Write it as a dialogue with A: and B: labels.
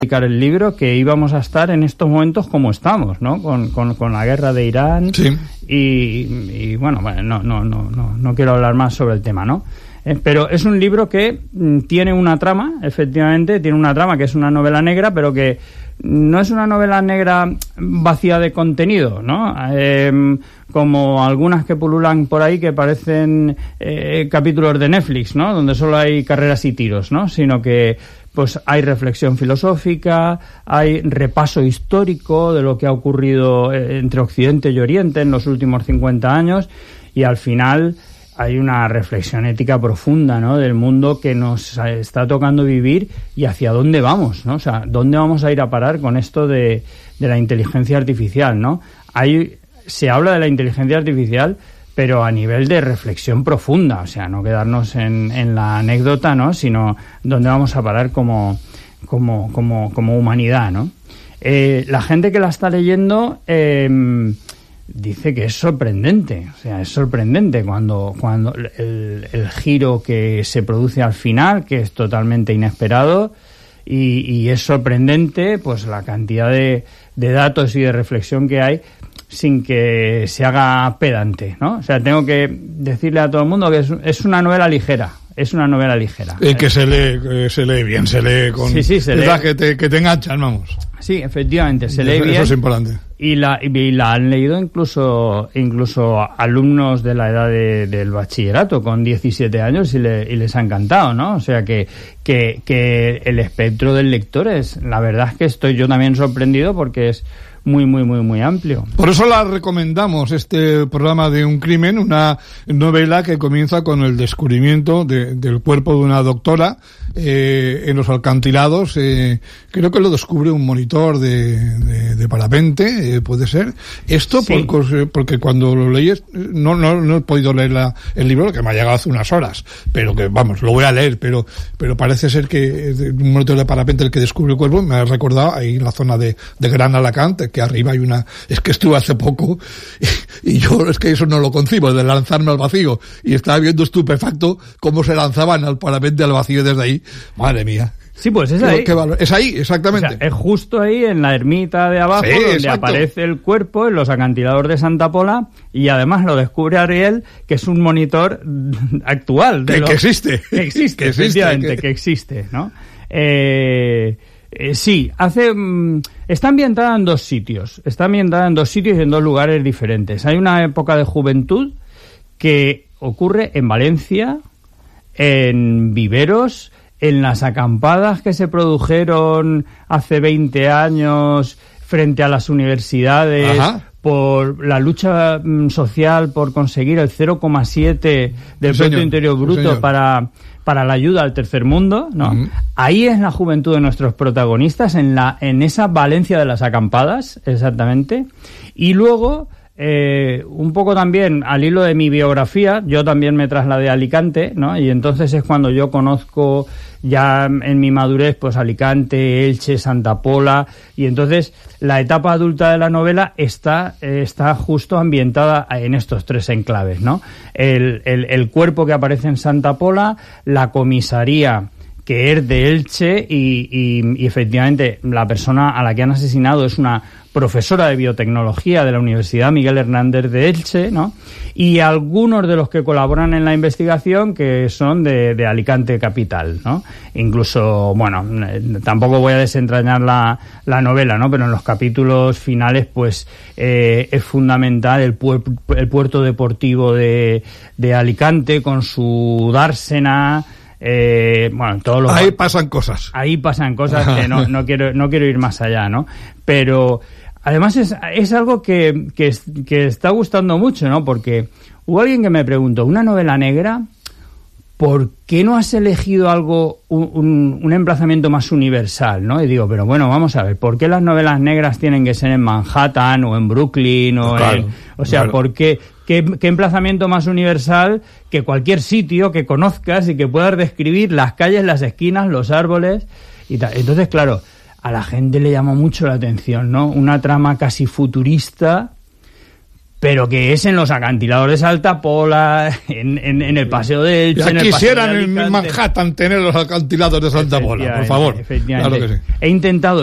A: el libro que íbamos a estar en estos momentos como estamos, ¿no? Con la guerra de Irán.
B: Sí.
A: Y bueno, no quiero hablar más sobre el tema, ¿no? Pero es un libro que tiene una trama, efectivamente, tiene una trama que es una novela negra, pero que no es una novela negra vacía de contenido, ¿no? Como algunas que pululan por ahí que parecen capítulos de Netflix, ¿no? Donde solo hay carreras y tiros, ¿no? Sino que pues hay reflexión filosófica, hay repaso histórico de lo que ha ocurrido entre Occidente y Oriente en los últimos 50 años y al final hay una reflexión ética profunda, ¿no? Del mundo que nos está tocando vivir y hacia dónde vamos, ¿no? O sea, ¿dónde vamos a ir a parar con esto de la inteligencia artificial, ¿no? Se habla de la inteligencia artificial, pero a nivel de reflexión profunda, o sea, no quedarnos en la anécdota, ¿no? Sino dónde vamos a parar como humanidad, ¿no? La gente que la está leyendo dice que es sorprendente, o sea, es sorprendente cuando el giro que se produce al final, que es totalmente inesperado, y es sorprendente pues la cantidad de datos y de reflexión que hay sin que se haga pedante, ¿no? O sea, tengo que decirle a todo el mundo que es una novela ligera. Es una novela ligera.
B: Que se lee bien, se lee con...
A: Sí, se lee.
B: Que te enganchan, vamos.
A: Sí, efectivamente, se lee bien.
B: Eso es importante.
A: Y la han leído incluso alumnos de la edad del bachillerato, con 17 años, y les ha encantado, ¿no? O sea, que el espectro del lector la verdad es que estoy yo también sorprendido porque es muy amplio.
B: Por eso la recomendamos, este programa de Un crimen, una novela que comienza con el descubrimiento del cuerpo de una doctora en los alcantilados. Creo que lo descubre un monitor de parapente, puede ser. Esto sí. Porque cuando lo leyes, no he podido leer el libro, que me ha llegado hace unas horas, pero que, vamos, lo voy a leer, pero parece ser que un monitor de parapente el que descubre el cuerpo. Me ha recordado ahí en la zona de Gran Alacant, que arriba hay es que estuve hace poco y yo es que eso no lo concibo, de lanzarme al vacío, y estaba viendo estupefacto cómo se lanzaban al parapente al vacío desde ahí. Madre mía.
A: Sí, pues es ahí.
B: Es ahí, exactamente.
A: O sea, es justo ahí en la ermita de abajo, sí, donde exacto. Aparece el cuerpo en los acantilados de Santa Pola, y además lo descubre Ariel, que es un monitor actual.
B: Que existe.
A: Que existe, efectivamente, que existe, ¿no? Sí, está ambientada en dos sitios. Está ambientada en dos sitios y en dos lugares diferentes. Hay una época de juventud que ocurre en Valencia, en Viveros, en las acampadas que se produjeron hace 20 años frente a las universidades. Ajá. Por la lucha social por conseguir el 0,7 del Producto Interior Bruto para la ayuda al tercer mundo, ¿no? Uh-huh. Ahí es la juventud de nuestros protagonistas, en esa Valencia de las acampadas, exactamente. Y luego, un poco también al hilo de mi biografía, yo también me trasladé a Alicante, ¿no? Y entonces es cuando yo conozco ya en mi madurez, pues Alicante, Elche, Santa Pola, y entonces la etapa adulta de la novela está justo ambientada en estos tres enclaves, ¿no? El cuerpo que aparece en Santa Pola, la comisaría que es de Elche y efectivamente la persona a la que han asesinado es una profesora de biotecnología de la Universidad Miguel Hernández de Elche, ¿no? Y algunos de los que colaboran en la investigación que son de Alicante capital, ¿no? Incluso, bueno, tampoco voy a desentrañar la novela, ¿no? Pero en los capítulos finales, pues, es fundamental el puerto deportivo de Alicante con su dársena. Bueno, todos los...
B: Ahí pasan cosas
A: que no quiero ir más allá, ¿no? Pero además es algo que está gustando mucho, ¿no? Porque hubo alguien que me preguntó, ¿una novela negra? ¿Por qué no has elegido algo, un emplazamiento más universal, ¿no? Y digo, pero bueno, vamos a ver, ¿por qué las novelas negras tienen que ser en Manhattan o en Brooklyn o claro, claro. ¿Por qué? ¿Qué emplazamiento más universal que cualquier sitio que conozcas y que puedas describir las calles, las esquinas, los árboles y tal? Entonces, claro, a la gente le llamó mucho la atención, ¿no? Una trama casi futurista, pero que es en los acantilados de Salta Pola, en el Paseo de Elche,
B: ya
A: en el
B: quisieran
A: Paseo de
B: en
A: Alicante.
B: Manhattan tener los acantilados de Santa Pola, por favor.
A: Efectivamente.
B: Claro que sí.
A: He intentado